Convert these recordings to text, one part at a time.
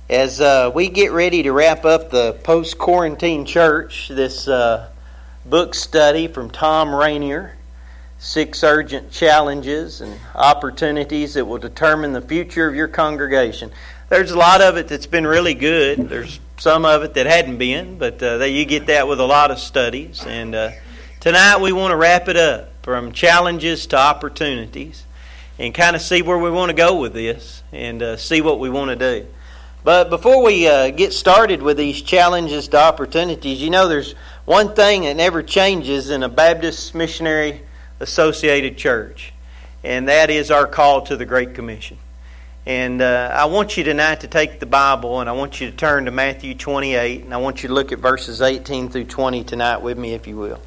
As we get ready to wrap up the post-quarantine church, this book study from Tom Rainier, 6 Urgent Challenges and Opportunities that will determine the future of your congregation. There's a lot of it that's been really good. There's some of it that hadn't been, but you get that with a lot of studies. And tonight we want to wrap it up from challenges to opportunities and kind of see where we want to go with this and see what we want to do. But before we get started with these challenges to opportunities, you know there's one thing that never changes in a Baptist Missionary Associated Church, and that is our call to the Great Commission. And I want you tonight to take the Bible, and I want you to turn to Matthew 28, and I want you to look at verses 18 through 20 tonight with me, if you will.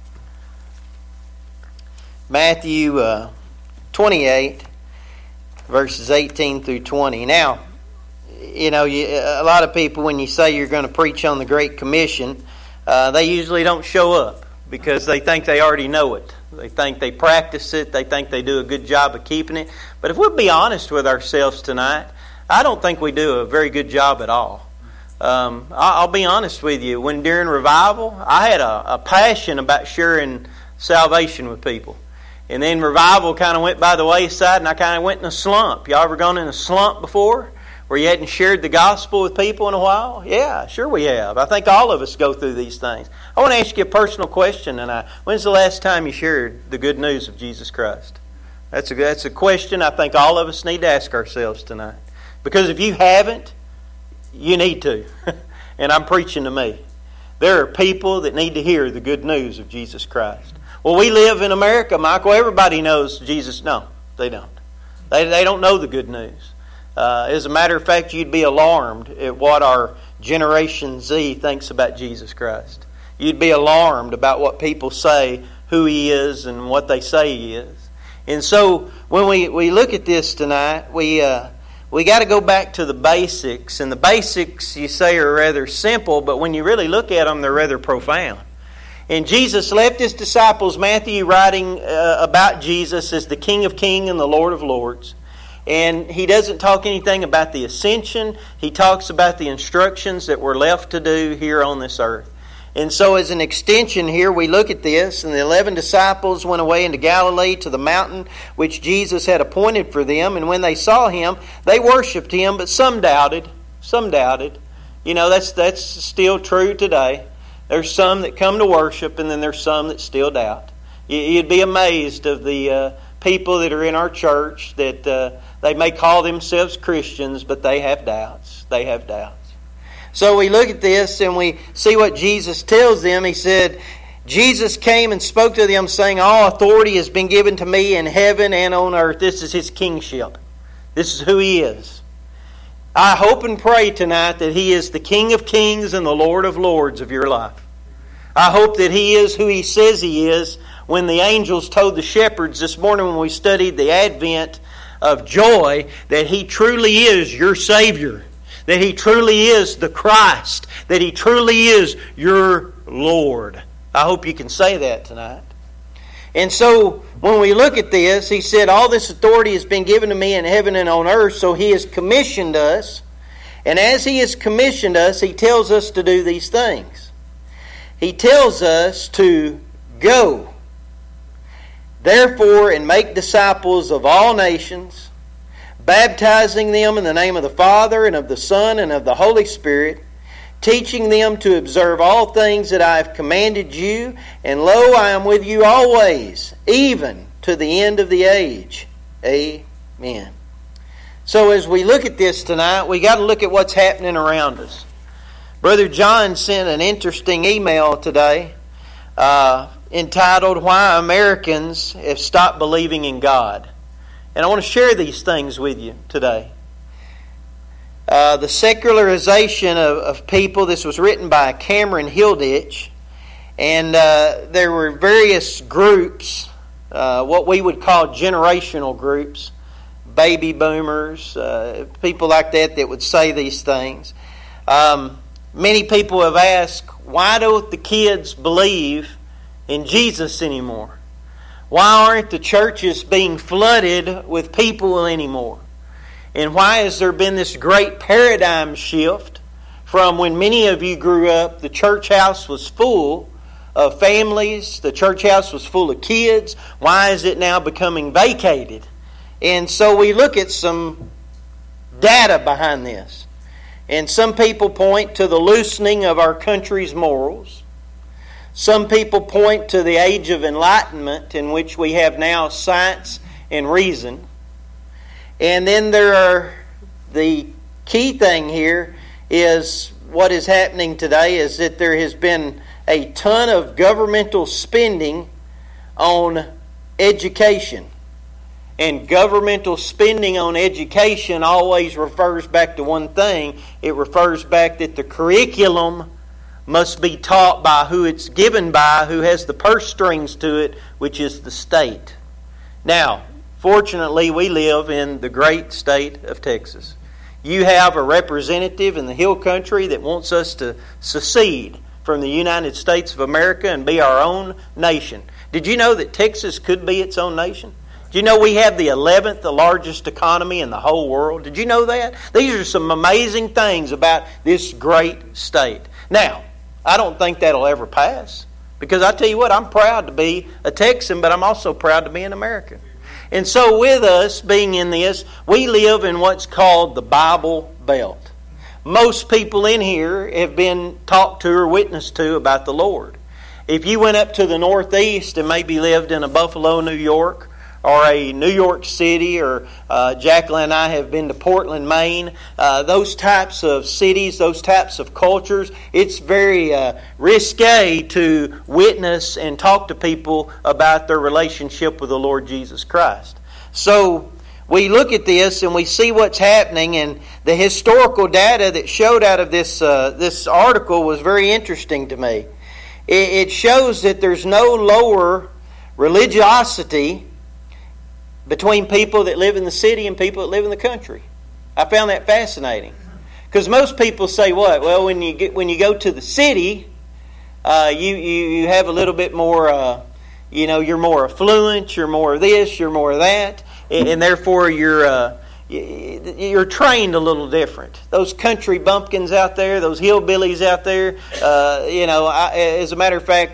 Matthew 28, verses 18 through 20. Now, you know, a lot of people, when you say you're going to preach on the Great Commission, they usually don't show up because they think they already know it. They think they practice it. They think they do a good job of keeping it. But if we'll be honest with ourselves tonight, I don't think we do a very good job at all. I'll be honest with you. When during revival, I had a passion about sharing salvation with people. And then revival kind of went by the wayside, and I kind of went in a slump. Y'all ever gone in a slump before? Where you hadn't shared the gospel with people in a while? Yeah, sure we have. I think all of us go through these things. I want to ask you a personal question tonight. When's the last time you shared the good news of Jesus Christ? That's a question I think all of us need to ask ourselves tonight. Because if you haven't, you need to. And I'm preaching to me. There are people that need to hear the good news of Jesus Christ. Well, we live in America, Michael. Everybody knows Jesus. No, they don't. They don't know the good news. As a matter of fact, you'd be alarmed at what our Generation Z thinks about Jesus Christ. You'd be alarmed about what people say, who He is, and what they say He is. And so, when we look at this tonight, we got to go back to the basics. And the basics, you say, are rather simple, but when you really look at them, they're rather profound. And Jesus left His disciples, Matthew writing about Jesus as the King of Kings and the Lord of Lords. And He doesn't talk anything about the ascension. He talks about the instructions that we're left to do here on this earth. And so as an extension here, we look at this, and the 11 disciples went away into Galilee to the mountain which Jesus had appointed for them. And when they saw Him, they worshipped Him, but some doubted. Some doubted. You know, that's still true today. There's some that come to worship, and then there's some that still doubt. You'd be amazed of the people that are in our church that they may call themselves Christians, but they have doubts. They have doubts. So we look at this and we see what Jesus tells them. He said, Jesus came and spoke to them saying, all authority has been given to me in heaven and on earth. This is His kingship. This is who He is. I hope and pray tonight that He is the King of Kings and the Lord of Lords of your life. I hope that He is who He says He is. When the angels told the shepherds this morning when we studied the Advent of joy, that He truly is your Savior, that He truly is the Christ, that He truly is your Lord. I hope you can say that tonight. And so when we look at this, He said, all this authority has been given to me in heaven and on earth, so He has commissioned us. And as He has commissioned us, He tells us to do these things. He tells us to go. Therefore, and make disciples of all nations, baptizing them in the name of the Father and of the Son and of the Holy Spirit, teaching them to observe all things that I have commanded you. And lo, I am with you always, even to the end of the age. Amen. So as we look at this tonight, we got to look at what's happening around us. Brother John sent an interesting email today entitled, Why Americans Have Stopped Believing in God. And I want to share these things with you today. The secularization of people, this was written by Cameron Hilditch, and there were various groups, what we would call generational groups, baby boomers, people like that would say these things. Many people have asked, why don't the kids believe in Jesus anymore? Why aren't the churches being flooded with people anymore? And why has there been this great paradigm shift from when many of you grew up, the church house was full of families, the church house was full of kids. Why is it now becoming vacated? And so we look at some data behind this. And some people point to the loosening of our country's morals. Some people point to the age of enlightenment in which we have now science and reason. And then the key thing here is what is happening today is that there has been a ton of governmental spending on education. And governmental spending on education always refers back to one thing. It refers back that the curriculum must be taught by who it's given by, who has the purse strings to it, which is the state. Now, fortunately, we live in the great state of Texas. You have a representative in the Hill Country that wants us to secede from the United States of America and be our own nation. Did you know that Texas could be its own nation? Did you know we have the 11th largest economy in the whole world? Did you know that? These are some amazing things about this great state. Now, I don't think that'll ever pass. Because I tell you what, I'm proud to be a Texan, but I'm also proud to be an American. And so with us being in this, we live in what's called the Bible Belt. Most people in here have been talked to or witnessed to about the Lord. If you went up to the Northeast and maybe lived in a Buffalo, New York, or a New York City, or Jacqueline and I have been to Portland, Maine, those types of cities, those types of cultures, it's very risque to witness and talk to people about their relationship with the Lord Jesus Christ. So we look at this and we see what's happening, and the historical data that showed out of this article was very interesting to me. It shows that there's no lower religiosity between people that live in the city and people that live in the country. I found that fascinating. Because most people say what? Well, when you go to the city, you have a little bit more, you're more affluent, you're more of this, you're more of that, and therefore you're trained a little different. Those country bumpkins out there, those hillbillies out there, as a matter of fact,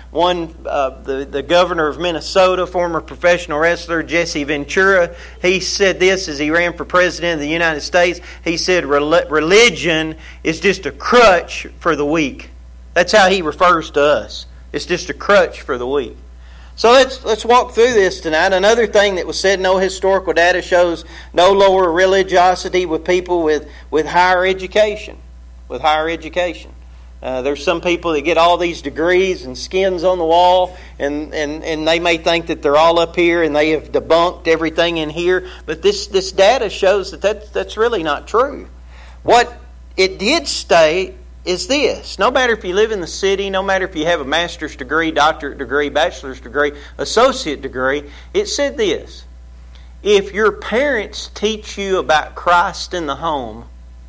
the governor of Minnesota, former professional wrestler Jesse Ventura, he said this as he ran for president of the United States. He said, religion is just a crutch for the weak. That's how he refers to us. It's just a crutch for the weak. So let's walk through this tonight. Another thing that was said, no historical data shows no lower religiosity with people with higher education. With higher education. There's some people that get all these degrees and skins on the wall, and they may think that they're all up here and they have debunked everything in here. But this data shows that's really not true. What it did state is this: no matter if you live in the city, no matter if you have a master's degree, doctorate degree, bachelor's degree, associate degree, it said this: if your parents teach you about Christ in the home,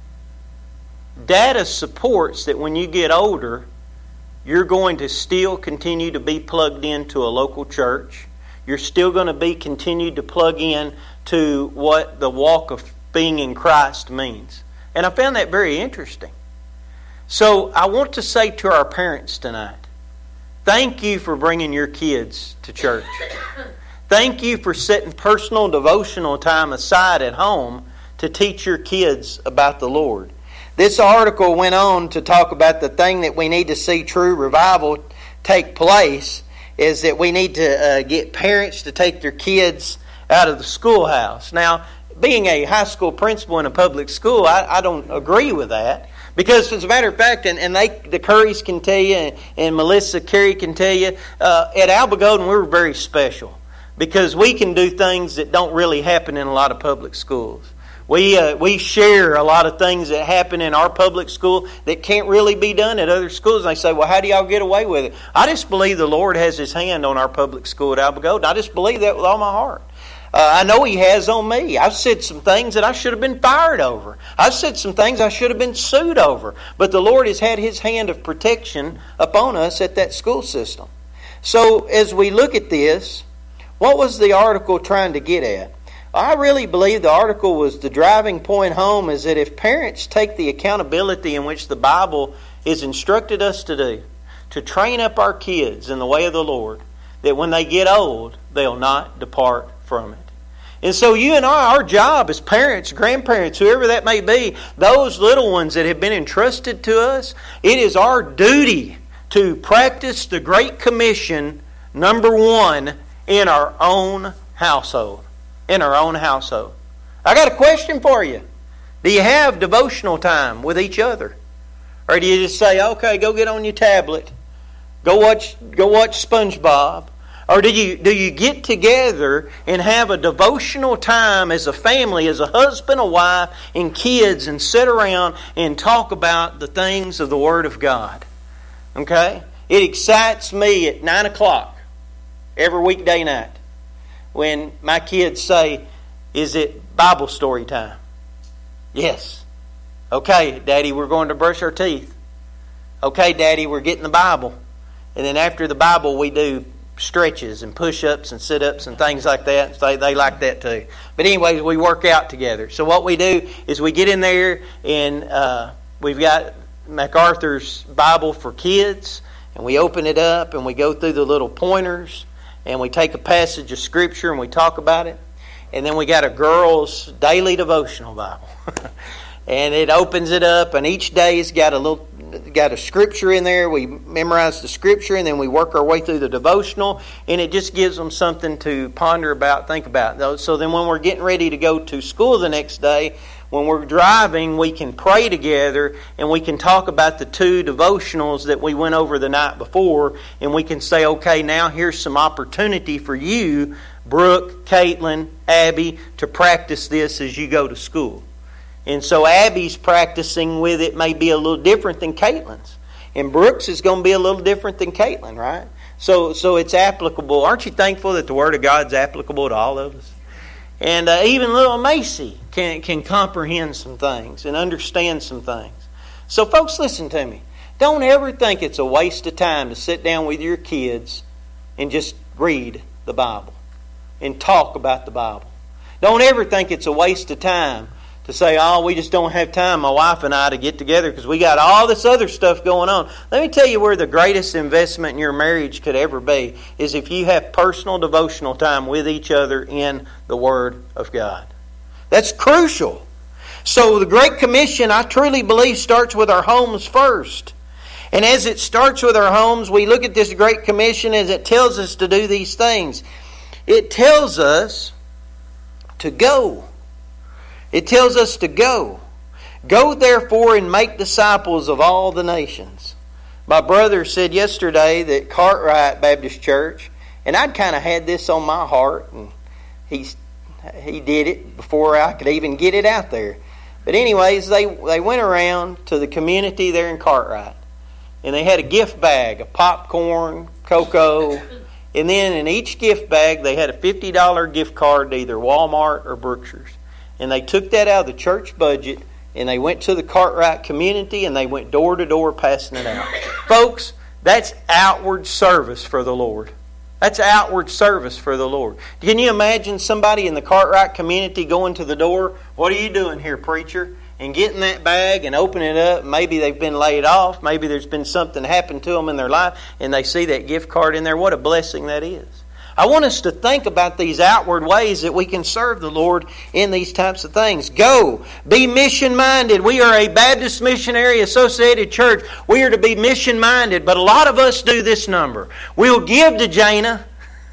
data supports that when you get older, you're going to still continue to be plugged into a local church. You're still going to continue to plug in to what the walk of being in Christ means. And I found that very interesting. So I want to say to our parents tonight, thank you for bringing your kids to church. Thank you for setting personal devotional time aside at home to teach your kids about the Lord. This article went on to talk about the thing that we need to see true revival take place is that we need to get parents to take their kids out of the schoolhouse. Now, being a high school principal in a public school, I don't agree with that. Because as a matter of fact, and the Currys can tell you, and Melissa Carey can tell you, at Alba Golden we're very special. Because we can do things that don't really happen in a lot of public schools. We share a lot of things that happen in our public school that can't really be done at other schools. And they say, well, how do y'all get away with it? I just believe the Lord has His hand on our public school at Alba Golden. I just believe that with all my heart. I know He has on me. I've said some things that I should have been fired over. I've said some things I should have been sued over. But the Lord has had His hand of protection upon us at that school system. So as we look at this, what was the article trying to get at? I really believe the article was the driving point home is that if parents take the accountability in which the Bible has instructed us to do, to train up our kids in the way of the Lord, that when they get old, they'll not depart from it. And so you and I, our job as parents, grandparents, whoever that may be, those little ones that have been entrusted to us, it is our duty to practice the Great Commission, number one, in our own household. In our own household. I got a question for you. Do you have devotional time with each other? Or do you just say, okay, go get on your tablet, go watch SpongeBob? Or do you get together and have a devotional time as a family, as a husband, a wife, and kids, and sit around and talk about the things of the Word of God? Okay? It excites me at 9 o'clock every weekday night when my kids say, is it Bible story time? Yes. Okay, Daddy, we're going to brush our teeth. Okay, Daddy, we're getting the Bible. And then after the Bible, we do stretches and push-ups and sit-ups and things like that. They like that too. But anyways, we work out together. So what we do is we get in there and we've got MacArthur's Bible for Kids, and we open it up and we go through the little pointers and we take a passage of Scripture and we talk about it. And then we got a girls' daily devotional Bible. And it opens it up, and each day it's got a Scripture in there. We memorize the Scripture, and then we work our way through the devotional, and it just gives them something to ponder about, think about. So then when we're getting ready to go to school the next day, when we're driving, we can pray together, and we can talk about the 2 devotionals that we went over the night before, and we can say, okay, now here's some opportunity for you, Brooke, Caitlin, Abby, to practice this as you go to school. And so Abby's practicing with it may be a little different than Caitlin's. And Brooks is going to be a little different than Caitlin, right? So it's applicable. Aren't you thankful that the Word of God's applicable to all of us? And even little Macy can comprehend some things and understand some things. So folks, listen to me. Don't ever think it's a waste of time to sit down with your kids and just read the Bible and talk about the Bible. Don't ever think it's a waste of time to say, oh, we just don't have time, my wife and I, to get together because we got all this other stuff going on. Let me tell you where the greatest investment in your marriage could ever be is if you have personal devotional time with each other in the Word of God. That's crucial. So the Great Commission, I truly believe, starts with our homes first. And as it starts with our homes, we look at this Great Commission as it tells us to do these things. It tells us to go. It tells us to go. Go therefore and make disciples of all the nations. My brother said yesterday that Cartwright Baptist Church, and I'd kind of had this on my heart, and he did it before I could even get it out there. But anyways, they went around to the community there in Cartwright, and they had a gift bag of popcorn, cocoa, and then in each gift bag they had a $50 gift card to either Walmart or Brookshire's. And they took that out of the church budget and they went to the Cartwright community and they went door to door passing it out. Folks, that's outward service for the Lord. That's outward service for the Lord. Can you imagine somebody in the Cartwright community going to the door? What are you doing here, preacher? And getting that bag and opening it up. Maybe they've been laid off. Maybe there's been something happen to them in their life and they see that gift card in there. What a blessing that is. I want us to think about these outward ways that we can serve the Lord in these types of things. Go. Be mission-minded. We are a Baptist Missionary Associated Church. We are to be mission-minded, but a lot of us do this number. We'll give to Jana.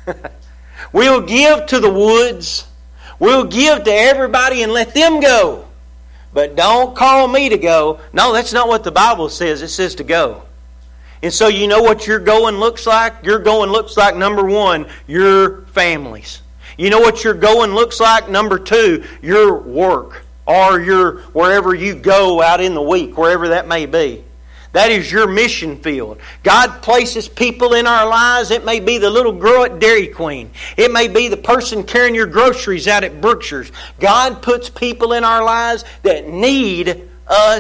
We'll give to the Woods. We'll give to everybody and let them go. But don't call me to go. No, that's not what the Bible says. It says to go. And so you know what your going looks like? Your going looks like, number one, your families. You know what your going looks like? Number two, your work or your wherever you go out in the week, wherever that may be. That is your mission field. God places people in our lives. It may be the little girl at Dairy Queen. It may be the person carrying your groceries out at Brookshire's. God puts people in our lives that need us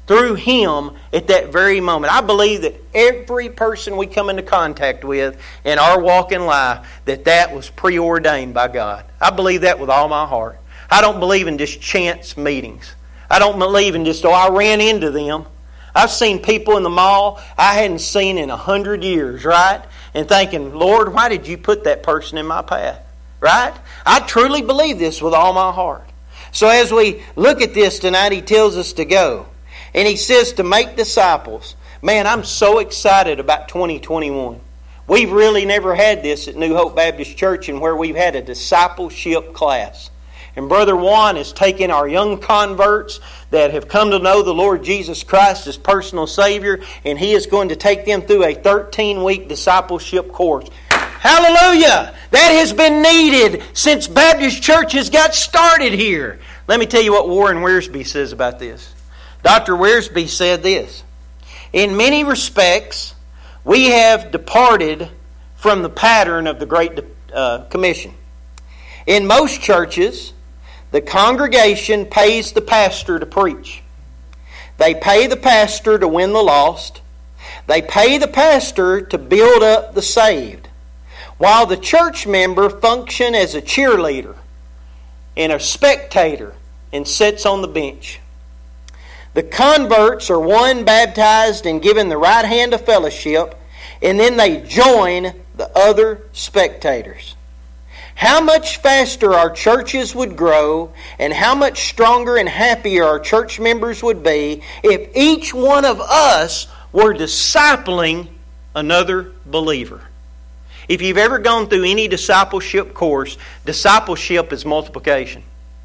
through Him at that very moment. I believe that every person we come into contact with in our walk in life, that was preordained by God. I believe that with all my heart. I don't believe in just chance meetings. I don't believe in just, I ran into them. I've seen people in the mall I hadn't seen in 100 years, right? And thinking, Lord, why did you put that person in my path? Right? I truly believe this with all my heart. So as we look at this tonight, He tells us to go. And He says to make disciples. Man, I'm so excited about 2021. We've really never had this at New Hope Baptist Church, and where we've had a discipleship class. And Brother Juan is taking our young converts that have come to know the Lord Jesus Christ as personal Savior, and he is going to take them through a 13-week discipleship course. Hallelujah! That has been needed since Baptist churches got started here. Let me tell you what Warren Wiersbe says about this. Dr. Wiersbe said this: in many respects, we have departed from the pattern of the Great Commission. In most churches, the congregation pays the pastor to preach. They pay the pastor to win the lost. They pay the pastor to build up the saved, while the church member functions as a cheerleader and a spectator and sits on the bench. The converts are one baptized and given the right hand of fellowship, and then they join the other spectators. How much faster our churches would grow, and how much stronger and happier our church members would be if each one of us were discipling another believer. If you've ever gone through any discipleship course, discipleship is multiplication.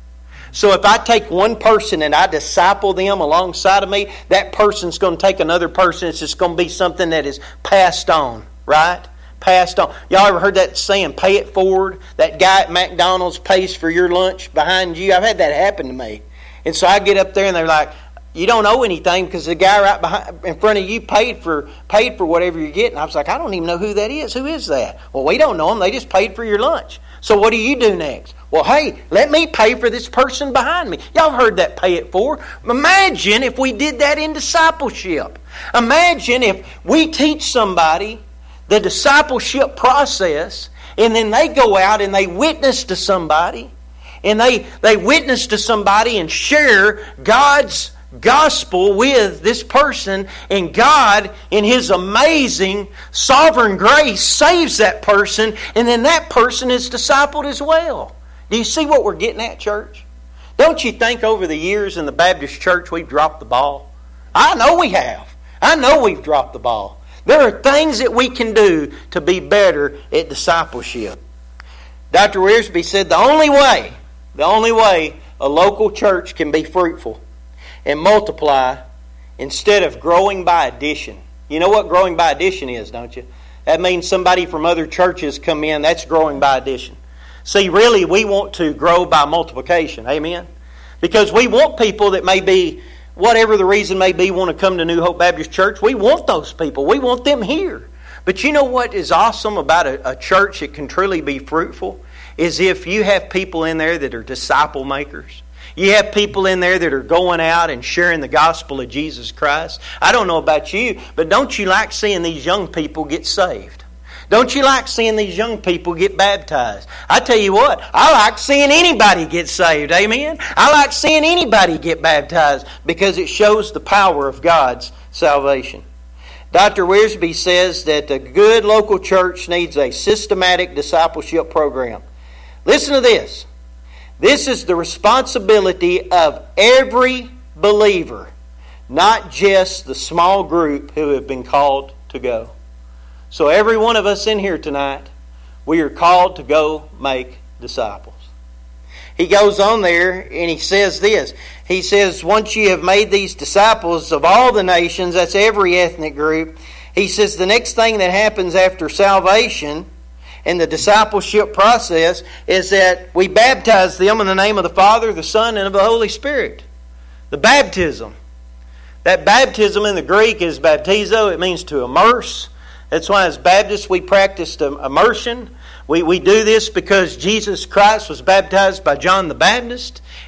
So if I take one person and I disciple them alongside of me, that person's going to take another person. It's just going to be something that is passed on, right? Passed on. Y'all ever heard that saying, pay it forward? That guy at McDonald's pays for your lunch behind you. I've had that happen to me. And so I get up there and they're like, you don't owe anything because the guy right behind, in front of you paid for whatever you're getting. I was like, I don't even know who that is. Who is that? Well, we don't know them. They just paid for your lunch. So what do you do next? Well, hey, let me pay for this person behind me. Y'all heard that pay it forward. Imagine if we did that in discipleship. Imagine if we teach somebody the discipleship process, and then they go out and they witness to somebody, and they witness to somebody and share God's gospel with this person, and God, in His amazing sovereign grace, saves that person, and then that person is discipled as well. Do you see what we're getting at, church? Don't you think over the years in the Baptist church we've dropped the ball? I know we have. I know we've dropped the ball. There are things that we can do to be better at discipleship. Dr. Wiersbe said the only way a local church can be fruitful and multiply instead of growing by addition. You know what growing by addition is, don't you? That means somebody from other churches come in. That's growing by addition. See, really, we want to grow by multiplication. Amen? Because we want people that may be, whatever the reason may be, want to come to New Hope Baptist Church. We want those people. We want them here. But you know what is awesome about a church that can truly be fruitful? Is if you have people in there that are disciple makers. You have people in there that are going out and sharing the gospel of Jesus Christ. I don't know about you, but don't you like seeing these young people get saved? Don't you like seeing these young people get baptized? I tell you what, I like seeing anybody get saved. Amen? I like seeing anybody get baptized because it shows the power of God's salvation. Dr. Wiersbe says that a good local church needs a systematic discipleship program. Listen to this. This is the responsibility of every believer, not just the small group who have been called to go. So every one of us in here tonight, we are called to go make disciples. He goes on there and he says this. He says, once you have made these disciples of all the nations, that's every ethnic group, he says the next thing that happens after salvation in the discipleship process is that we baptize them in the name of the Father, the Son, and of the Holy Spirit. The baptism. That baptism in the Greek is baptizo. It means to immerse. That's why as Baptists we practice immersion. We do this because Jesus Christ was baptized by John the Baptist.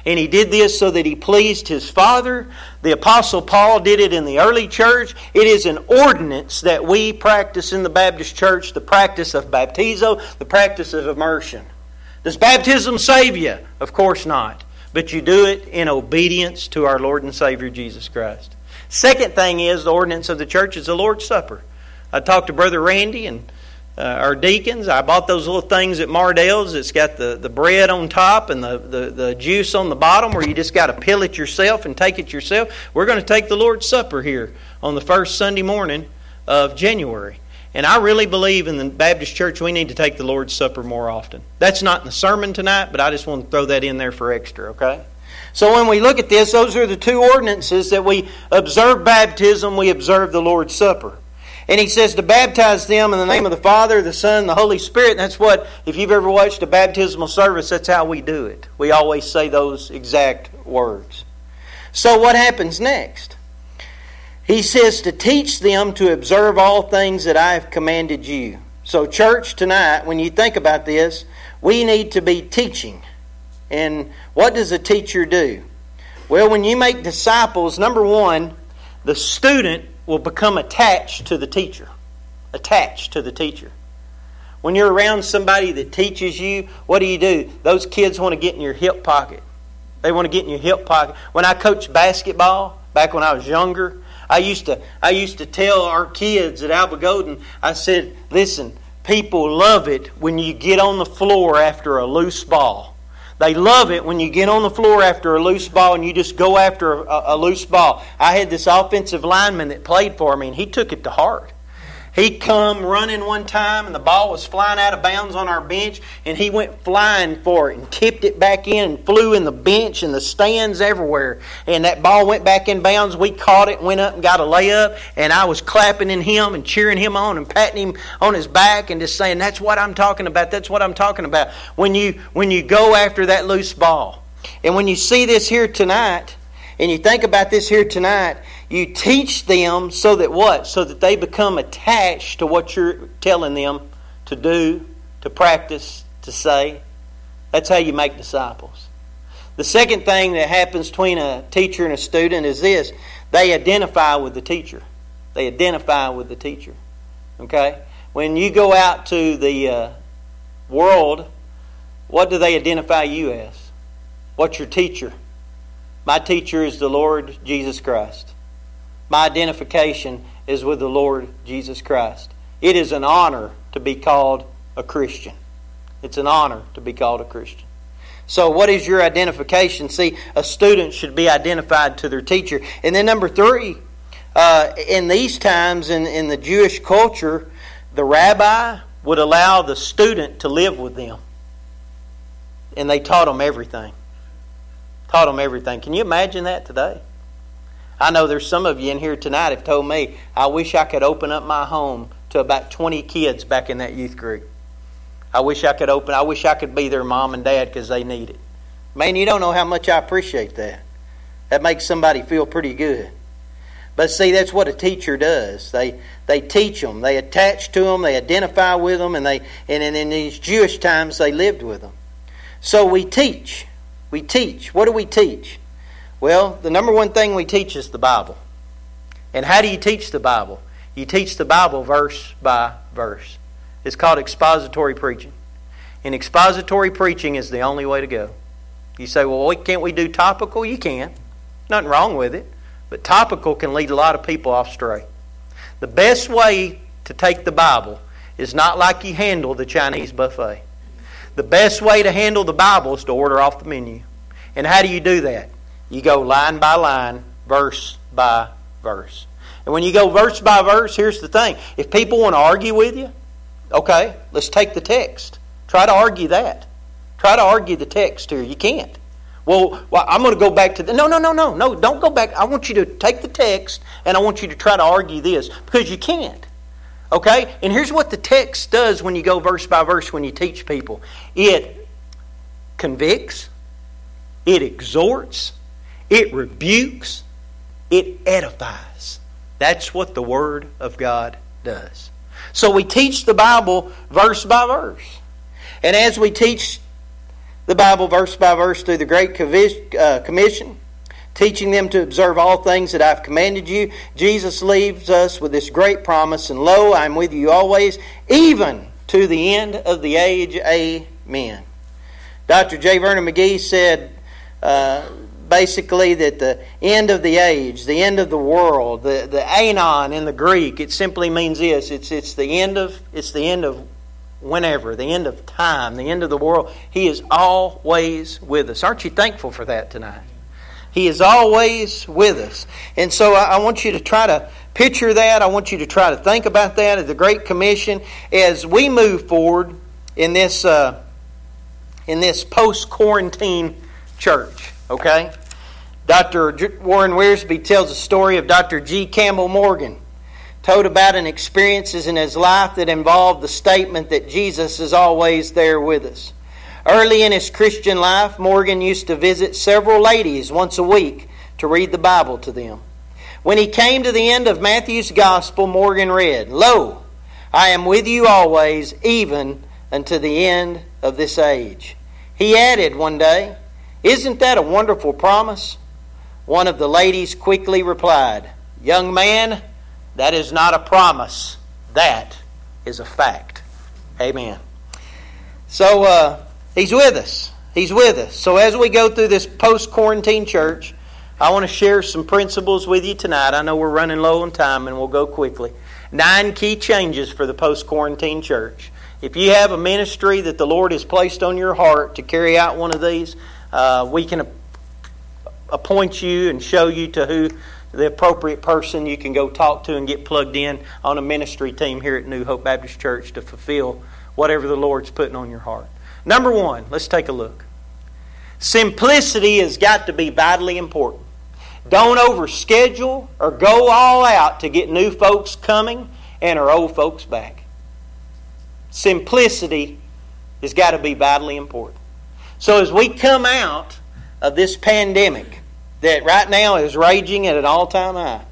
and he did this so that he pleased his Father. The Apostle Paul did it in the early church. It is an ordinance that we practice in the Baptist church, the practice of baptizo, the practice of immersion. Does baptism save you? Of course not. But you do it in obedience to our Lord and Savior Jesus Christ. Second thing is, the ordinance of the church is the Lord's Supper. I talked to Brother Randy and our deacons. I bought those little things at Mardell's. It's got the bread on top and the juice on the bottom, where you just got to peel it yourself and take it yourself. We're going to take the Lord's Supper here on the first Sunday morning of January. And I really believe in the Baptist church we need to take the Lord's Supper more often. That's not in the sermon tonight, but I just want to throw that in there for extra, okay? So when we look at this, those are the two ordinances that we observe baptism, we observe the Lord's Supper. And he says to baptize them in the name of the Father, the Son, and the Holy Spirit. And that's what, if you've ever watched a baptismal service, that's how we do it. We always say those exact words. So what happens next? He says to teach them to observe all things that I have commanded you. So church, tonight, when you think about this, we need to be teaching. And what does a teacher do? Well, when you make disciples, number one, the student will become attached to the teacher. Attached to the teacher. When you're around somebody that teaches you, what do? Those kids want to get in your hip pocket. They want to get in your hip pocket. When I coached basketball, back when I was younger, I used to tell our kids at Alba Golden, I said, listen, people love it when you get on the floor after a loose ball. They love it when you get on the floor after a loose ball and you just go after a loose ball. I had this offensive lineman that played for me, and he took it to heart. He come running one time, and the ball was flying out of bounds on our bench, and he went flying for it and tipped it back in and flew in the bench and the stands everywhere. And that ball went back in bounds. We caught it, went up and got a layup, and I was clapping in him and cheering him on and patting him on his back and just saying, that's what I'm talking about. That's what I'm talking about. When you go after that loose ball. And when you see this here tonight, and you think about this here tonight, you teach them so that what? So that they become attached to what you're telling them to do, to practice, to say. That's how you make disciples. The second thing that happens between a teacher and a student is this. They identify with the teacher. They identify with the teacher. Okay? When you go out to the world, what do they identify you as? What's your teacher? My teacher is the Lord Jesus Christ. My identification is with the Lord Jesus Christ. It is an honor to be called a Christian. It's an honor to be called a Christian. So what is your identification? See, a student should be identified to their teacher. And then number three, in these times in the Jewish culture, the rabbi would allow the student to live with them. And they taught them everything. Taught them everything. Can you imagine that today? I know there's some of you in here tonight have told me, I wish I could open up my home to about 20 kids back in that youth group. I wish I could be their mom and dad because they need it. Man, you don't know how much I appreciate that. That makes somebody feel pretty good. But see, that's what a teacher does. They teach them, they attach to them, they identify with them, and in these Jewish times they lived with them. So we teach. We teach. What do we teach? Well, the number one thing we teach is the Bible. And how do you teach the Bible? You teach the Bible verse by verse. It's called expository preaching. And expository preaching is the only way to go. You say, well, can't we do topical? You can. Nothing wrong with it. But topical can lead a lot of people off stray. The best way to take the Bible is not like you handle the Chinese buffet. The best way to handle the Bible is to order off the menu. And how do you do that? You go line by line, verse by verse. And when you go verse by verse, here's the thing. If people want to argue with you, okay, let's take the text. Try to argue that. Try to argue the text here. You can't. Well, I'm going to go back to the... No, don't go back. I want you to take the text and I want you to try to argue this because you can't. Okay? And here's what the text does when you go verse by verse when you teach people. It convicts, it exhorts, it rebukes, it edifies. That's what the Word of God does. So we teach the Bible verse by verse. And as we teach the Bible verse by verse through the Great Commission, teaching them to observe all things that I've commanded you. Jesus leaves us with this great promise, and lo, I am with you always, even to the end of the age. Amen. Dr. J. Vernon McGee said basically that the end of the age, the end of the world, the aeon in the Greek, it simply means this: it's the end of whenever, the end of time, the end of the world. He is always with us. Aren't you thankful for that tonight? He is always with us. And so I want you to try to picture that. I want you to try to think about that as the Great Commission as we move forward in this post-quarantine church. Okay? Dr. Warren Wiersbe tells a story of Dr. G. Campbell Morgan, told about an experiences in his life that involved the statement that Jesus is always there with us. Early in his Christian life, Morgan used to visit several ladies once a week to read the Bible to them. When he came to the end of Matthew's Gospel, Morgan read, "Lo, I am with you always, even unto the end of this age." He added one day, "Isn't that a wonderful promise?" One of the ladies quickly replied, "Young man, that is not a promise. That is a fact." Amen. So, He's with us. He's with us. So as we go through this post-quarantine church, I want to share some principles with you tonight. I know we're running low on time and we'll go quickly. 9 key changes for the post-quarantine church. If you have a ministry that the Lord has placed on your heart to carry out one of these, we can appoint you and show you to who the appropriate person you can go talk to and get plugged in on a ministry team here at New Hope Baptist Church to fulfill whatever the Lord's putting on your heart. Number 1, let's take a look. Simplicity has got to be vitally important. Don't overschedule or go all out to get new folks coming and our old folks back. Simplicity has got to be vitally important. So as we come out of this pandemic that right now is raging at an all-time high,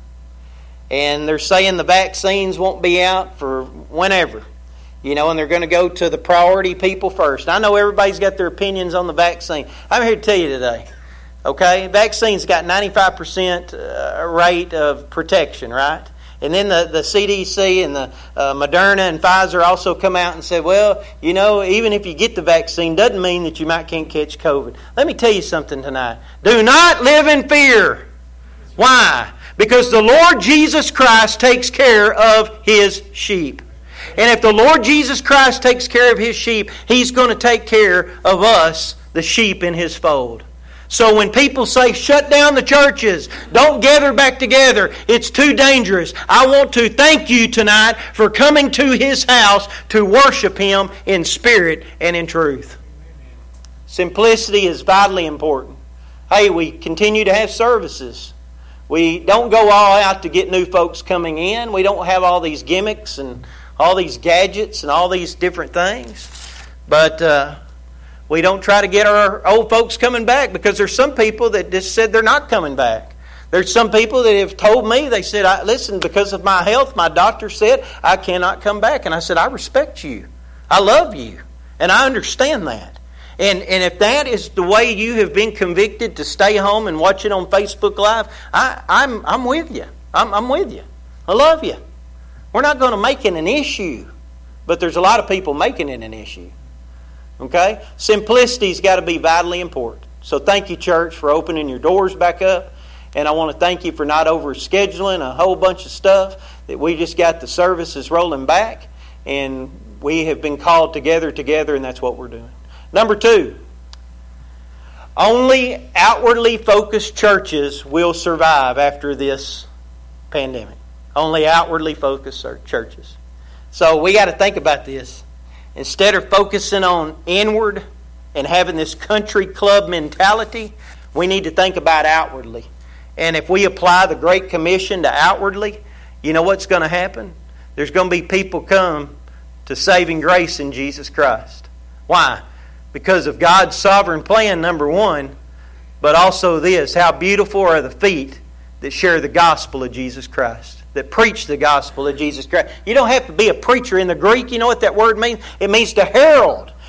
and they're saying the vaccines won't be out for whenever, and they're going to go to the priority people first. I know everybody's got their opinions on the vaccine. I'm here to tell you today, okay? Vaccines got 95% rate of protection, right? And then the CDC and the Moderna and Pfizer also come out and said, well, even if you get the vaccine, doesn't mean that you can't catch COVID. Let me tell you something tonight. Do not live in fear. Why? Because the Lord Jesus Christ takes care of His sheep. And if the Lord Jesus Christ takes care of His sheep, He's going to take care of us, the sheep in His fold. So when people say, shut down the churches, don't gather back together, it's too dangerous, I want to thank you tonight for coming to His house to worship Him in spirit and in truth. Simplicity is vitally important. Hey, we continue to have services. We don't go all out to get new folks coming in. We don't have all these gimmicks and all these gadgets and all these different things. But we don't try to get our old folks coming back, because there's some people that just said they're not coming back. There's some people that have told me, they said, listen, because of my health, my doctor said I cannot come back. And I said, I respect you. I love you. And I understand that. And if that is the way you have been convicted to stay home and watch it on Facebook Live, I'm with you. I'm with you. I love you. We're not going to make it an issue, but there's a lot of people making it an issue. Okay? Simplicity's got to be vitally important. So thank you, church, for opening your doors back up. And I want to thank you for not overscheduling a whole bunch of stuff, that we just got the services rolling back. And we have been called together, and that's what we're doing. Number 2, only outwardly focused churches will survive after this pandemic. Only outwardly focused churches. So we got to think about this. Instead of focusing on inward and having this country club mentality, we need to think about outwardly. And if we apply the Great Commission to outwardly, you know what's going to happen? There's going to be people come to saving grace in Jesus Christ. Why? Because of God's sovereign plan, number 1, but also this: how beautiful are the feet that share the gospel of Jesus Christ, that preach the gospel of Jesus Christ. You don't have to be a preacher in the Greek. You know what that word means? It means to herald.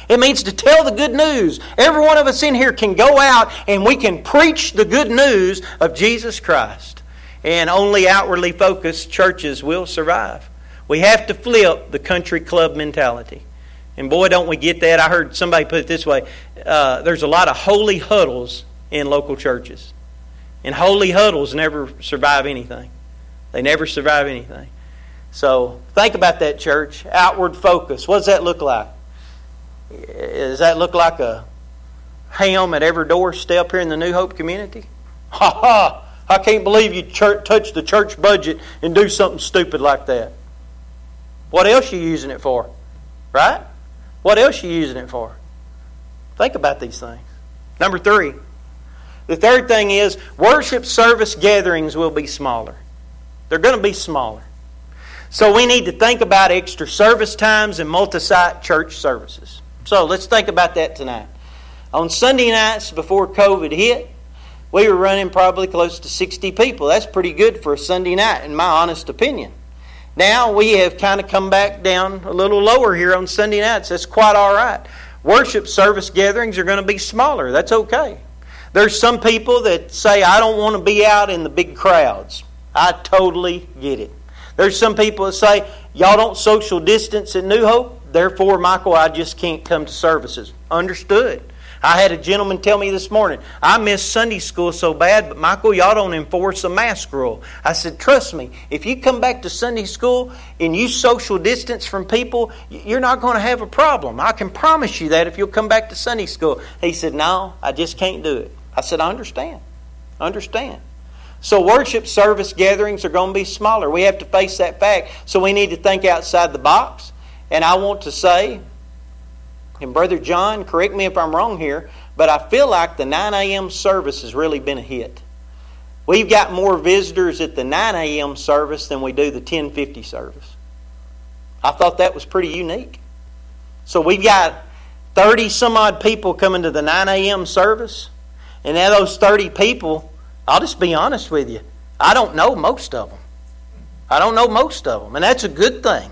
It means to tell the good news. Every one of us in here can go out and we can preach the good news of Jesus Christ. And only outwardly focused churches will survive. We have to flip the country club mentality. And boy, don't we get that. I heard somebody put it this way. There's a lot of holy huddles in local churches. And holy huddles never survive anything. They never survive anything. So think about that, church. Outward focus. What does that look like? Does that look like a ham at every doorstep here in the New Hope community? Ha ha! I can't believe you touch the church budget and do something stupid like that. What else are you using it for? Right? What else are you using it for? Think about these things. Number 3. The third thing is worship service gatherings will be smaller. They're going to be smaller. So we need to think about extra service times and multi-site church services. So let's think about that tonight. On Sunday nights before COVID hit, we were running probably close to 60 people. That's pretty good for a Sunday night, in my honest opinion. Now we have kind of come back down a little lower here on Sunday nights. That's quite all right. Worship service gatherings are going to be smaller. That's okay. There's some people that say, I don't want to be out in the big crowds. I totally get it. There's some people that say, y'all don't social distance at New Hope, therefore, Michael, I just can't come to services. Understood. I had a gentleman tell me this morning, I miss Sunday school so bad, but Michael, y'all don't enforce a mask rule. I said, trust me, if you come back to Sunday school and you social distance from people, you're not going to have a problem. I can promise you that if you'll come back to Sunday school. He said, no, I just can't do it. I said, I understand. So worship service gatherings are going to be smaller. We have to face that fact. So we need to think outside the box. And I want to say, and Brother John, correct me if I'm wrong here, but I feel like the 9 a.m. service has really been a hit. We've got more visitors at the 9 a.m. service than we do the 10:50 service. I thought that was pretty unique. So we've got 30 some odd people coming to the 9 a.m. service. And now those 30 people, I'll just be honest with you, I don't know most of them. And that's a good thing.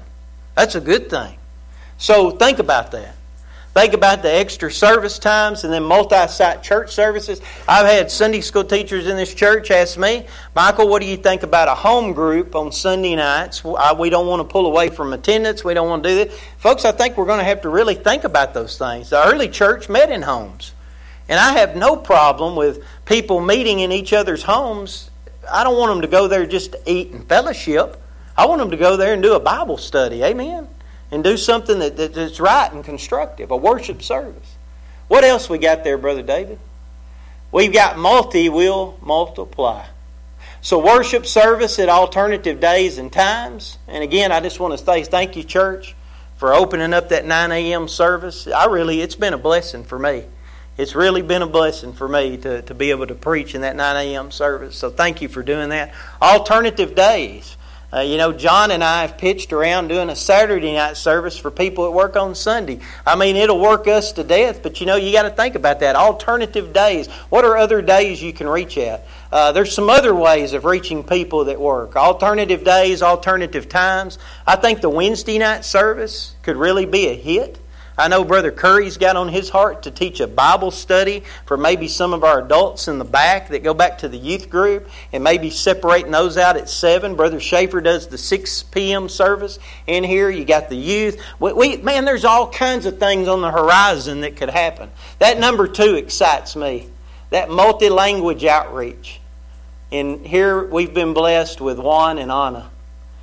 So think about that. Think about the extra service times and then multi-site church services. I've had Sunday school teachers in this church ask me, Michael, what do you think about a home group on Sunday nights? We don't want to pull away from attendance. We don't want to do that. Folks, I think we're going to have to really think about those things. The early church met in homes. And I have no problem with people meeting in each other's homes. I don't want them to go there just to eat and fellowship. I want them to go there and do a Bible study. Amen? And do something that's right and constructive, a worship service. What else we got there, Brother David? We've got multi will multiply. So worship service at alternative days and times. And again, I just want to say thank you, church, for opening up that 9 a.m. service. It's been a blessing for me. It's really been a blessing for me to be able to preach in that 9 a.m. service. So thank you for doing that. Alternative days. John and I have pitched around doing a Saturday night service for people that work on Sunday. I mean, it'll work us to death, but you got to think about that. Alternative days. What are other days you can reach at? There's some other ways of reaching people that work. Alternative days, alternative times. I think the Wednesday night service could really be a hit. I know Brother Curry's got on his heart to teach a Bible study for maybe some of our adults in the back that go back to the youth group and maybe separating those out at 7. Brother Schaefer does the 6 p.m. service in here. You got the youth. Man, there's all kinds of things on the horizon that could happen. That number 2 excites me. That multi-language outreach. And here we've been blessed with Juan and Anna.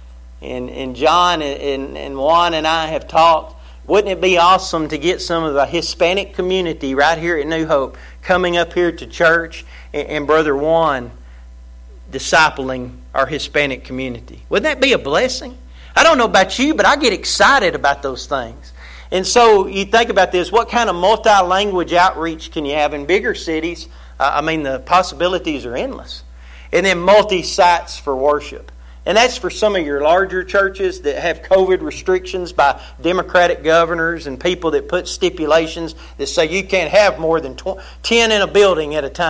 And John and Juan and I have talked. Wouldn't it be awesome to get some of the Hispanic community right here at New Hope coming up here to church and Brother Juan discipling our Hispanic community? Wouldn't that be a blessing? I don't know about you, but I get excited about those things. And so you think about this, what kind of multi-language outreach can you have in bigger cities? The possibilities are endless. And then multi-sites for worship. And that's for some of your larger churches that have COVID restrictions by Democratic governors and people that put stipulations that say you can't have more than 10 in a building at a time.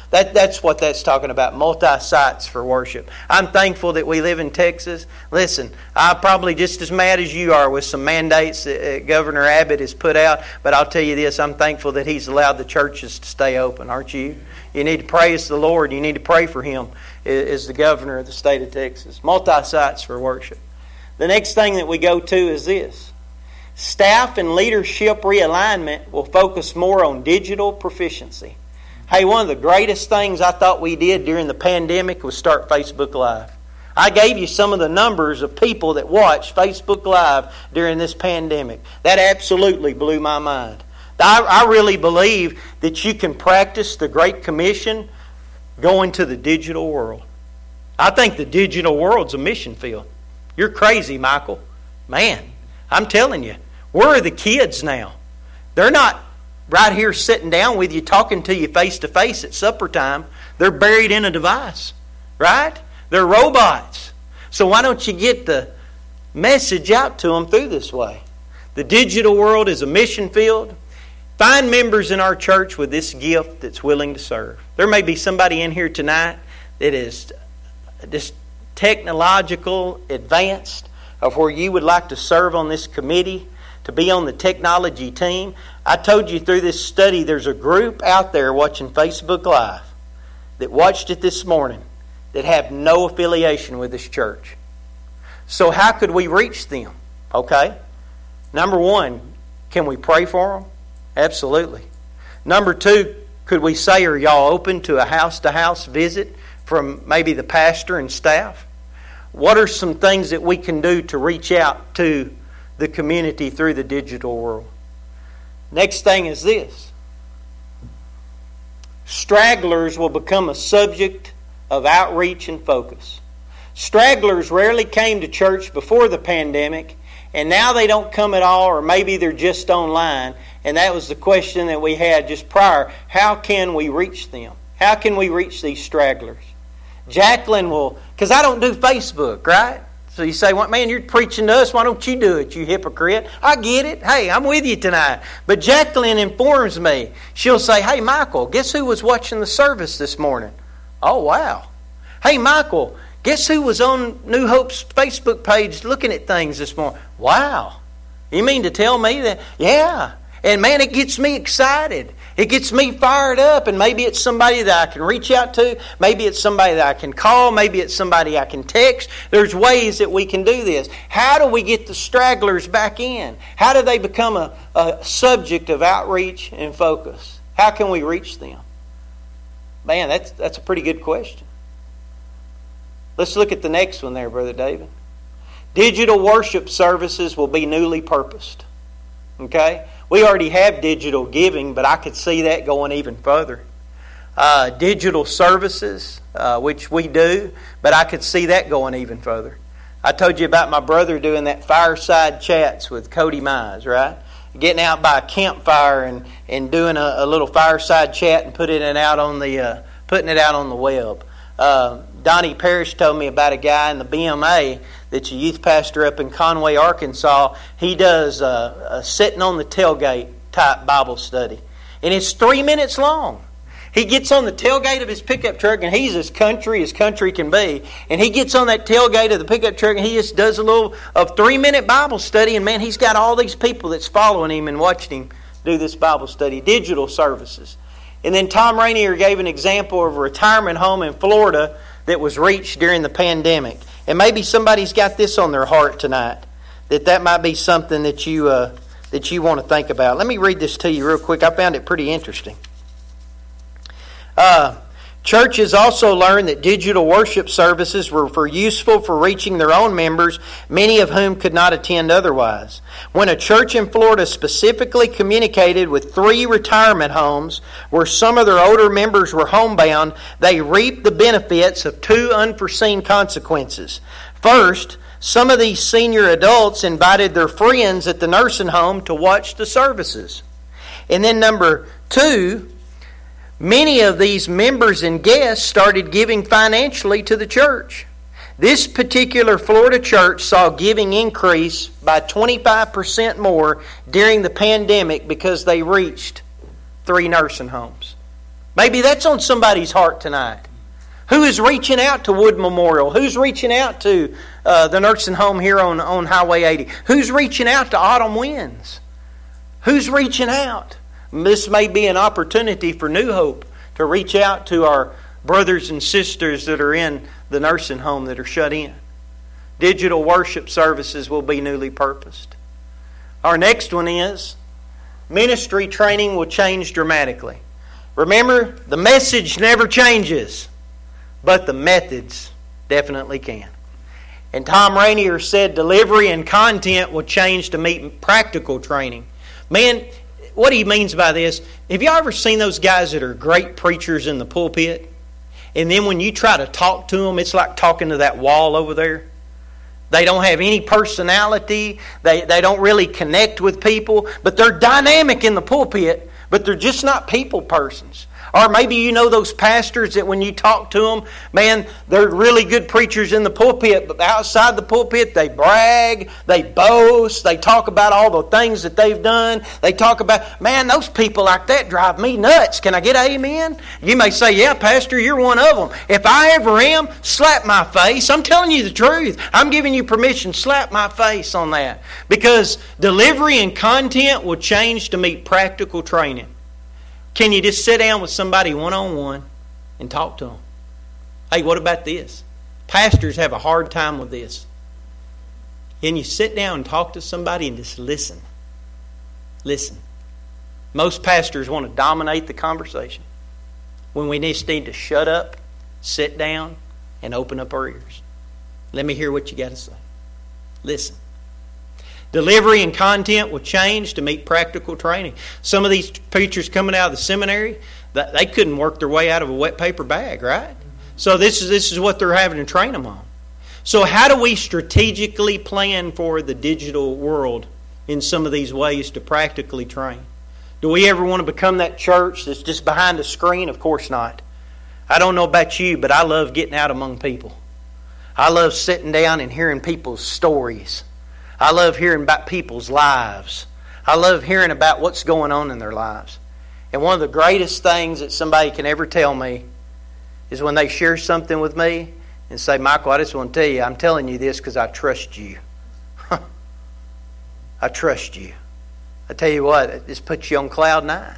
That's what that's talking about, multi-sites for worship. I'm thankful that we live in Texas. Listen, I'm probably just as mad as you are with some mandates that Governor Abbott has put out, but I'll tell you this, I'm thankful that he's allowed the churches to stay open, aren't you? You need to praise the Lord. You need to pray for him as the governor of the state of Texas. Multi-sites for worship. The next thing that we go to is this. Staff and leadership realignment will focus more on digital proficiency. Hey, one of the greatest things I thought we did during the pandemic was start Facebook Live. I gave you some of the numbers of people that watched Facebook Live during this pandemic. That absolutely blew my mind. I really believe that you can practice the Great Commission going to the digital world. I think the digital world's a mission field. You're crazy, Michael. Man, I'm telling you, where are the kids now? They're not right here sitting down with you, talking to you face to face at supper time. They're buried in a device, right? They're robots. So why don't you get the message out to them through this way? The digital world is a mission field. Find members in our church with this gift that's willing to serve. There may be somebody in here tonight that is just technological, advanced, of where you would like to serve on this committee, to be on the technology team. I told you through this study there's a group out there watching Facebook Live that watched it this morning that have no affiliation with this church. So how could we reach them? Okay. Number one, can we pray for them? Absolutely. Number two, could we say, are y'all open to a house-to-house visit from maybe the pastor and staff? What are some things that we can do to reach out to the community through the digital world? Next thing is this. Stragglers will become a subject of outreach and focus. Stragglers rarely came to church before the pandemic, and now they don't come at all, or maybe they're just online. And that was the question that we had just prior. How can we reach them? How can we reach these stragglers? Jacqueline will, because I don't do Facebook, right? So you say, well, man, you're preaching to us. Why don't you do it, you hypocrite? I get it. Hey, I'm with you tonight. But Jacqueline informs me. She'll say, hey, Michael, guess who was watching the service this morning? Oh, wow. Hey, Michael, guess who was on New Hope's Facebook page looking at things this morning? Wow. You mean to tell me that? Yeah. And man, it gets me excited. It gets me fired up, and maybe it's somebody that I can reach out to. Maybe it's somebody that I can call. Maybe it's somebody I can text. There's ways that we can do this. How do we get the stragglers back in? How do they become a subject of outreach and focus? How can we reach them? Man, that's a pretty good question. Let's look at the next one there, Brother David. Digital worship services will be newly purposed. Okay? We already have digital giving, but I could see that going even further. Digital services, which we do, but I could see that going even further. I told you about my brother doing that fireside chats with Cody Mize, right? Getting out by a campfire and doing a little fireside chat and putting it out on the web. Donnie Parrish told me about a guy in the BMA that's a youth pastor up in Conway, Arkansas. He does a sitting on the tailgate type Bible study. And it's 3 minutes long. He gets on the tailgate of his pickup truck, and he's as country can be. And he gets on that tailgate of the pickup truck, and he just does a 3-minute Bible study. And man, he's got all these people that's following him and watching him do this Bible study. Digital services. And then Tom Rainier gave an example of a retirement home in Florida that was reached during the pandemic. And maybe somebody's got this on their heart tonight, that might be something that you want to think about. Let me read this to you real quick. I found it pretty interesting. Churches also learned that digital worship services were useful for reaching their own members, many of whom could not attend otherwise. When a church in Florida specifically communicated with 3 retirement homes where some of their older members were homebound, they reaped the benefits of 2 unforeseen consequences. First, some of these senior adults invited their friends at the nursing home to watch the services. And then number 2, many of these members and guests started giving financially to the church. This particular Florida church saw giving increase by 25% more during the pandemic because they reached 3 nursing homes. Maybe that's on somebody's heart tonight. Who is reaching out to Wood Memorial? Who's reaching out to the nursing home here on Highway 80? Who's reaching out to Autumn Winds? Who's reaching out? This may be an opportunity for New Hope to reach out to our brothers and sisters that are in the nursing home that are shut in. Digital worship services will be newly purposed. Our next one is ministry training will change dramatically. Remember, the message never changes, but the methods definitely can. And Tom Rainier said delivery and content will change to meet practical training. Man, what he means by this, have you ever seen those guys that are great preachers in the pulpit? And then when you try to talk to them, it's like talking to that wall over there. They don't have any personality. They don't really connect with people. But they're dynamic in the pulpit, but they're just not people persons. Or maybe you know those pastors that when you talk to them, man, they're really good preachers in the pulpit, but outside the pulpit they brag, they boast, they talk about all the things that they've done. They talk about, man, those people like that drive me nuts. Can I get an amen? You may say, yeah, Pastor, you're one of them. If I ever am, slap my face. I'm telling you the truth. I'm giving you permission. Slap my face on that. Because delivery and content will change to meet practical training. Can you just sit down with somebody one-on-one and talk to them? Hey, what about this? Pastors have a hard time with this. Can you sit down and talk to somebody and just listen? Listen. Most pastors want to dominate the conversation when we just need to shut up, sit down, and open up our ears. Let me hear what you got to say. Listen. Delivery and content will change to meet practical training. Some of these preachers coming out of the seminary, they couldn't work their way out of a wet paper bag, right? So this is what they're having to train them on. So how do we strategically plan for the digital world in some of these ways to practically train? Do we ever want to become that church that's just behind a screen? Of course not. I don't know about you, but I love getting out among people. I love sitting down and hearing people's stories. I love hearing about people's lives. I love hearing about what's going on in their lives. And one of the greatest things that somebody can ever tell me is when they share something with me and say, Michael, I just want to tell you, I'm telling you this because I trust you. I trust you. I tell you what, it just puts you on cloud 9.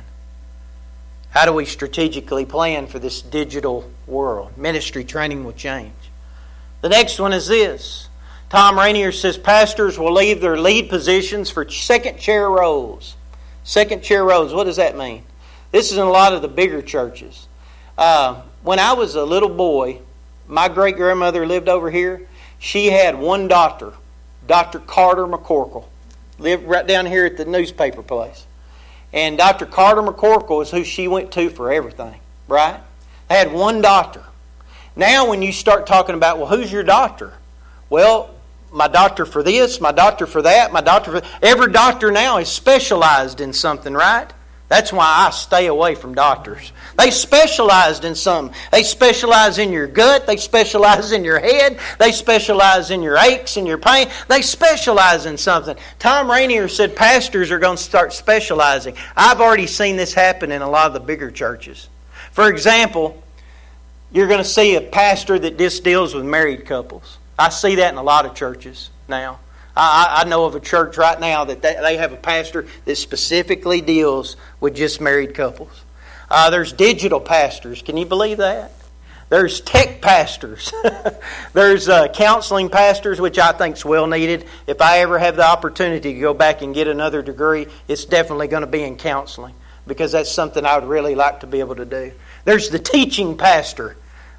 How do we strategically plan for this digital world? Ministry training will change. The next one is this. Tom Rainier says pastors will leave their lead positions for second chair roles. Second chair roles, what does that mean? This is in a lot of the bigger churches. When I was a little boy, my great-grandmother lived over here. She had one doctor, Dr. Carter McCorkle, lived right down here at the newspaper place. And Dr. Carter McCorkle is who she went to for everything, right? They had one doctor. Now when you start talking about, well, who's your doctor? Well, my doctor for this, my doctor for that, my doctor for... Every doctor now is specialized in something, right? That's why I stay away from doctors. They specialized in something. They specialize in your gut. They specialize in your head. They specialize in your aches and your pain. They specialize in something. Tom Rainier said pastors are going to start specializing. I've already seen this happen in a lot of the bigger churches. For example, you're going to see a pastor that just deals with married couples. I see that in a lot of churches now. I know of a church right now that they have a pastor that specifically deals with just married couples. There's digital pastors. Can you believe that? There's tech pastors. There's counseling pastors, which I think is well needed. If I ever have the opportunity to go back and get another degree, it's definitely going to be in counseling because that's something I would really like to be able to do. There's the teaching pastor.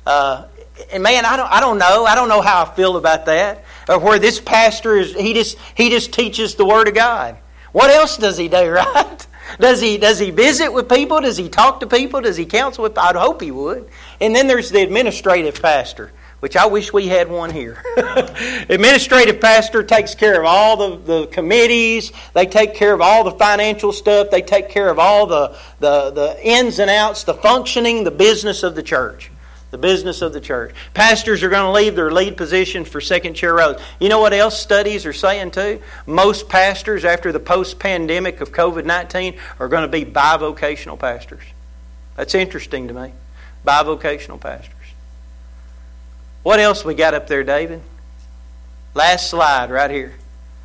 And man, I don't know how I feel about that. Or where this pastor is, he just teaches the Word of God. What else does he do, right? Does he visit with people? Does he talk to people? Does he counsel with? I'd hope he would. And then there's the administrative pastor, which I wish we had one here. Administrative pastor takes care of all the committees. They take care of all the financial stuff. They take care of all the ins and outs, the functioning, the business of the church. The business of the church. Pastors are going to leave their lead position for second chair roles. You know what else studies are saying too? Most pastors after the post-pandemic of COVID-19 are going to be bivocational pastors. That's interesting to me. Bivocational pastors. What else we got up there, David? Last slide right here.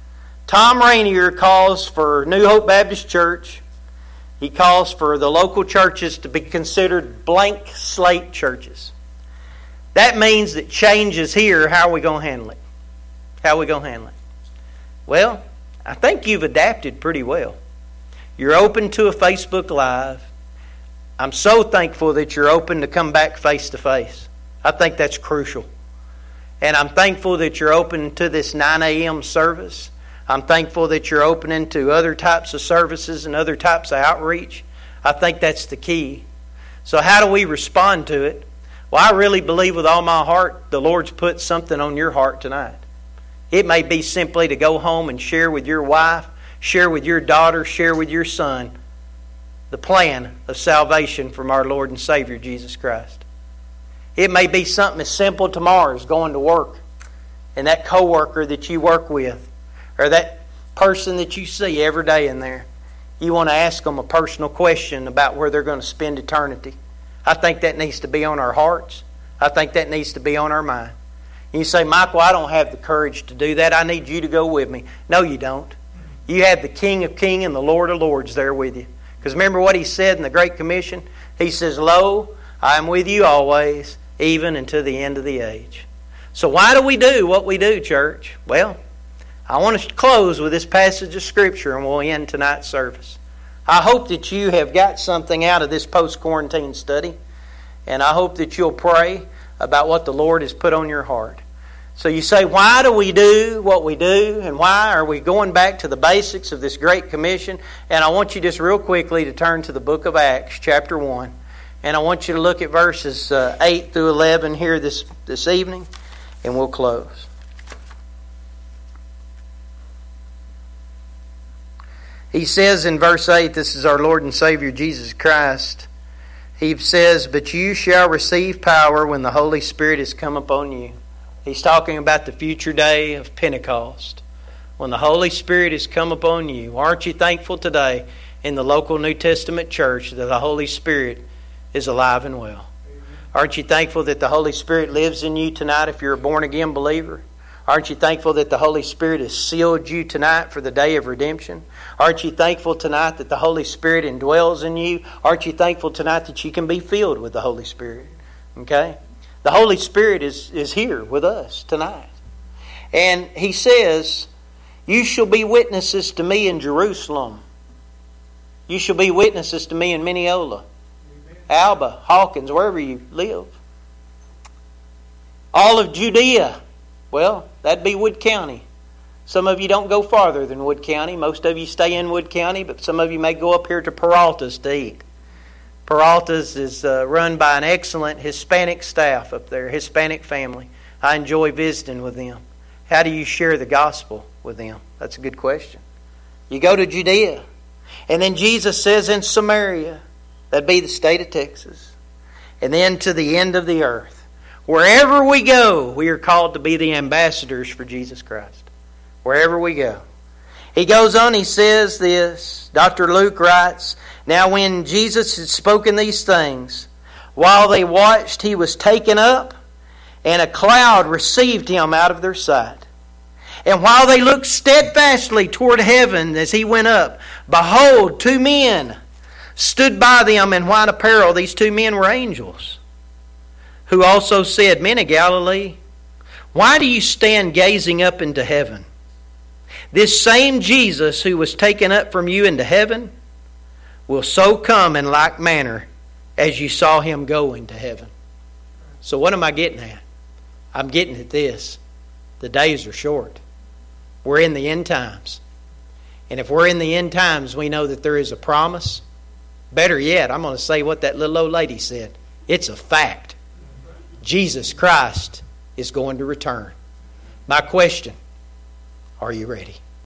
Tom Rainier calls for New Hope Baptist Church. He calls for the local churches to be considered blank slate churches. That means that change is here. How are we going to handle it? How are we going to handle it? Well, I think you've adapted pretty well. You're open to a Facebook Live. I'm so thankful that you're open to come back face to face. I think that's crucial. And I'm thankful that you're open to this 9 a.m. service. I'm thankful that you're opening to other types of services and other types of outreach. I think that's the key. So how do we respond to it? Well, I really believe with all my heart the Lord's put something on your heart tonight. It may be simply to go home and share with your wife, share with your daughter, share with your son the plan of salvation from our Lord and Savior Jesus Christ. It may be something as simple tomorrow as going to work and that coworker that you work with or that person that you see every day in there, you want to ask them a personal question about where they're going to spend eternity. I think that needs to be on our hearts. I think that needs to be on our mind. And you say, Michael, I don't have the courage to do that. I need you to go with me. No, you don't. You have the King of Kings and the Lord of Lords there with you. Because remember what He said in the Great Commission? He says, Lo, I am with you always, even unto the end of the age. So why do we do what we do, church? Well, I want to close with this passage of Scripture and we'll end tonight's service. I hope that you have got something out of this post-quarantine study, and I hope that you'll pray about what the Lord has put on your heart. So you say, why do we do what we do, and why are we going back to the basics of this Great Commission? And I want you just real quickly to turn to the book of Acts, chapter 1, and I want you to look at verses 8 through 11 here this evening, and we'll close. He says in verse 8, this is our Lord and Savior Jesus Christ. He says, But you shall receive power when the Holy Spirit has come upon you. He's talking about the future day of Pentecost. When the Holy Spirit has come upon you. Aren't you thankful today in the local New Testament church that the Holy Spirit is alive and well? Aren't you thankful that the Holy Spirit lives in you tonight if you're a born-again believer? Aren't you thankful that the Holy Spirit has sealed you tonight for the day of redemption? Aren't you thankful tonight that the Holy Spirit indwells in you? Aren't you thankful tonight that you can be filled with the Holy Spirit? Okay? The Holy Spirit is here with us tonight. And He says, You shall be witnesses to me in Jerusalem. You shall be witnesses to me in Mineola, Alba, Hawkins, wherever you live. All of Judea. Well, that'd be Wood County. Some of you don't go farther than Wood County. Most of you stay in Wood County, but some of you may go up here to Peralta's to eat. Peralta's is run by an excellent Hispanic staff up there, Hispanic family. I enjoy visiting with them. How do you share the gospel with them? That's a good question. You go to Judea. And then Jesus says in Samaria, that'd be the state of Texas. And then to the end of the earth. Wherever we go, we are called to be the ambassadors for Jesus Christ. Wherever we go. He goes on, he says this. Dr. Luke writes, Now when Jesus had spoken these things, while they watched, He was taken up, and a cloud received Him out of their sight. And while they looked steadfastly toward heaven as He went up, behold, 2 men stood by them in white apparel. These 2 men were angels, who also said, Men of Galilee, why do you stand gazing up into heaven? This same Jesus who was taken up from you into heaven will so come in like manner as you saw Him go into heaven. So what am I getting at? I'm getting at this. The days are short. We're in the end times. And if we're in the end times, we know that there is a promise. Better yet, I'm going to say what that little old lady said. It's a fact. Jesus Christ is going to return. My question, are you ready?